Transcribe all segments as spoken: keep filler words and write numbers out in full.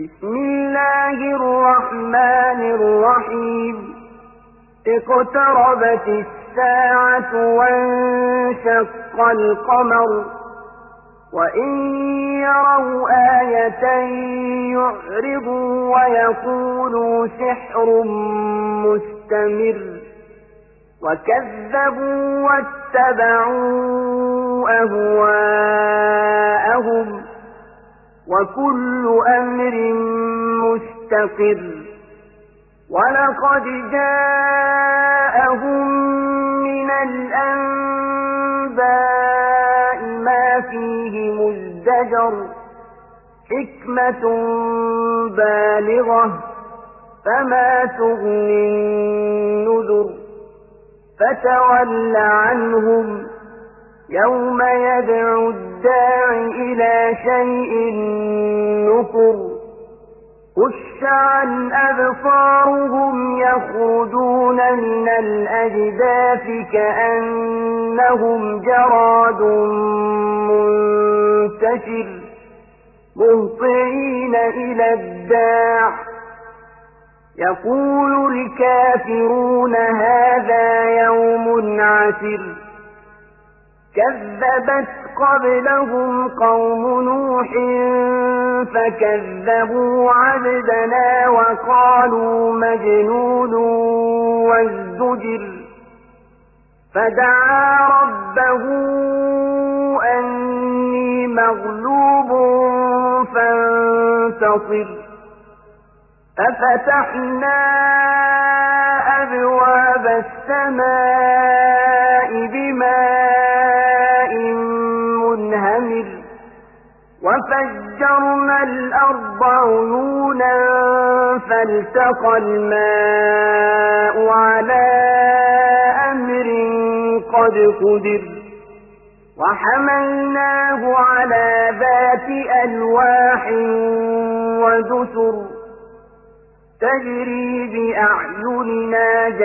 بسم الله الرحمن الرحيم اقتربت الساعة وانشق القمر وإن يروا آية يعرضوا ويقولوا سحر مستمر وكذبوا واتبعوا أهواءهم وكل أمر مستقر ولقد جاءهم من الأنباء ما فيه مزدجر حكمة بالغة فما تغني النذر فتول عنهم يوم يدعو الداع إلى شيء نكر خش عن أبصارهم يخرجون من الأجداث كأنهم جراد منتشر مهطعين إلى الداع يقول الكافرون هذا يوم عسر كذبت قبلهم قوم نوح فكذبوا عبدنا وقالوا مجنون وازدجر فدعا ربه أني مغلوب فانتصر ففتحنا أبواب السماء بماء منهمر وفجرنا الأرض عيونا فالتقى الماء على أمر قد قدر وحملناه على ذات ألواح ودسر تجري بأعيننا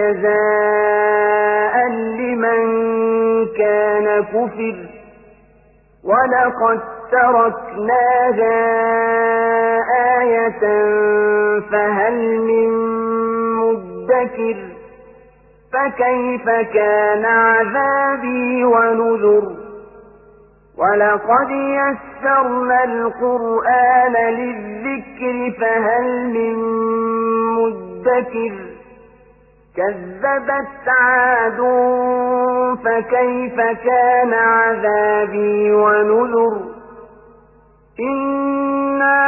جزاء لمن كان كفر ولقد تركناها آية فهل من مدكر فكيف كان عذابي ونذر ولقد يسرنا القرآن للذكر فهل من مدكر كذبت عاد فكيف كان عذابي ونذر إنا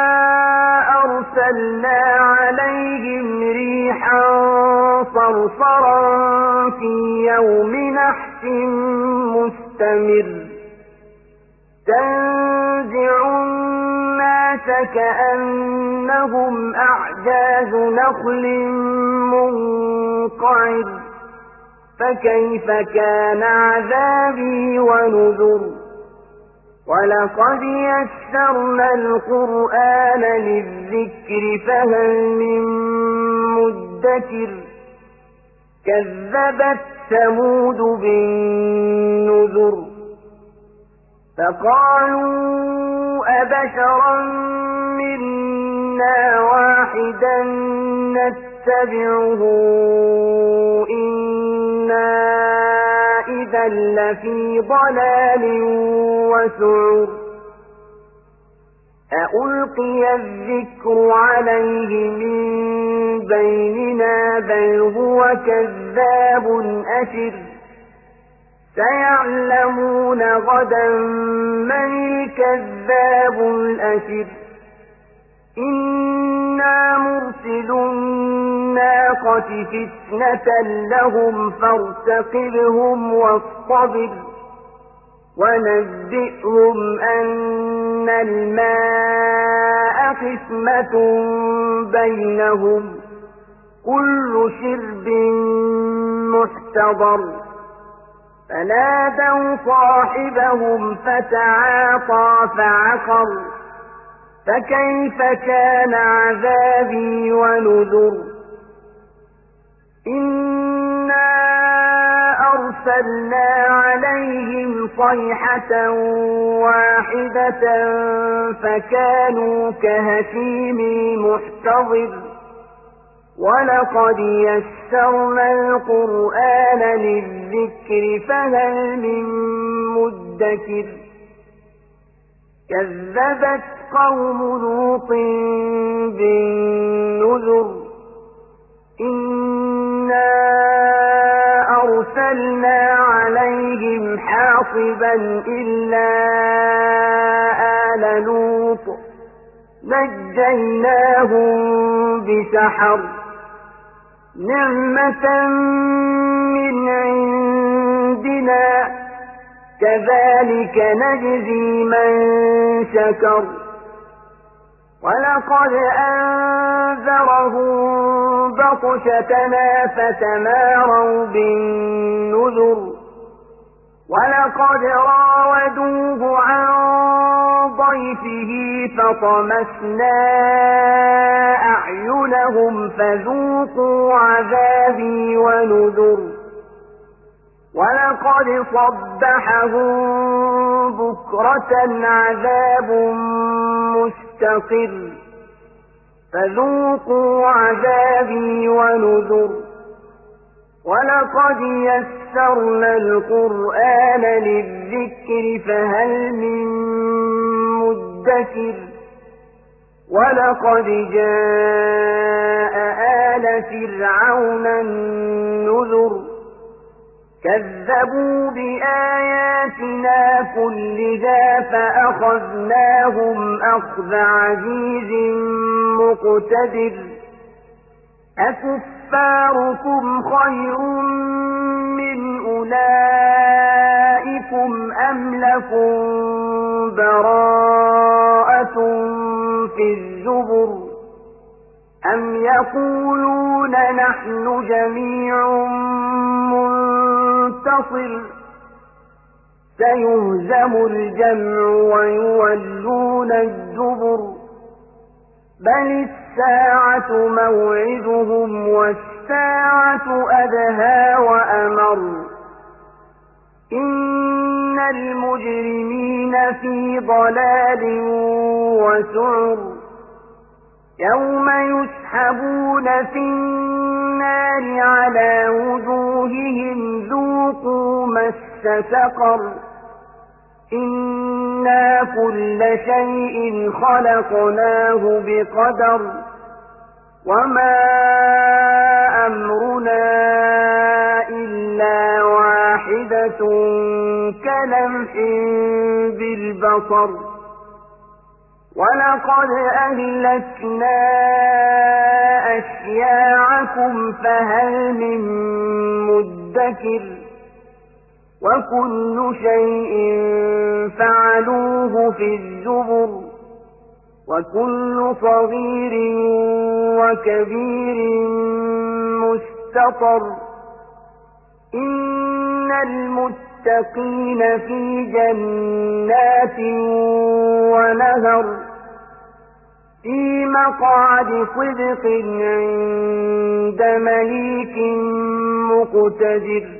أرسلنا عليهم ريحا صرصرا في يوم نحس مستمر تنزع الناس كأنهم أعجاز نخل منقعر فكيف كان عذابي ونذر ولقد يسرنا القرآن للذكر فهل من مدكر كذبت ثمود بالنذر فقالوا أبشرا منا واحدا نتبعه إنا إذا لفي ضلال وسعر أألقي الذكر عليه من بيننا بل هو كذاب أشر سيعلمون غدا من الكذاب الأشر إنا مرسل الناقة فتنة لهم فارتقبهم واصطبر ونبئهم أن الماء قسمة بينهم كل شرب محتضر فنادوا صاحبهم فتعاطى فعقر فكيف كان عذابي ونذر إنا أرسلنا عليهم صيحة واحدة فكانوا كهشيم المحتضر ولقد يسرنا القرآن للذكر فهل من مدكر كذبت قوم لوط بالنذر إنا أرسلنا عليهم حاصبا إلا آل لوط نجيناهم بسحر نعمة من عندنا كذلك نجزي من شكر ولقد أنذرهم بطشتنا فتماروا بالنذر ولقد راودوه عن ضيفه فطمسنا أعينهم فذوقوا عذابي ونذر ولقد صبحهم بكرة عذاب مستقر فذوقوا عذابي ونذر ولقد يسرنا القرآن للذكر فهل من مدكر ولقد جاء آل فرعون النذر كذبوا بآياتنا كلها فأخذناهم أخذ عزيز مقتدر أكفاركم خير من أولئكم أم لكم براءة في الزبر أم يقولون نحن جميع منتصر سيهزم الجمع ويولون الدبر بل الساعة موعدهم والساعة أدهى وأمر إن المجرمين في ضلال وسعر يوم يسحبون في النار على وجوههم ذوقوا مس سقر إنا كل شيء خلقناه بقدر وما أمرنا إلا واحدة كلمح بالبصر ولقد أهلكنا أشياعكم فهل من مدكر وكل شيء فعلوه في الزبر وكل صغير وكبير مستطر إن المتقين في جنات ونهر في مقعد صدق عند مليك مقتدر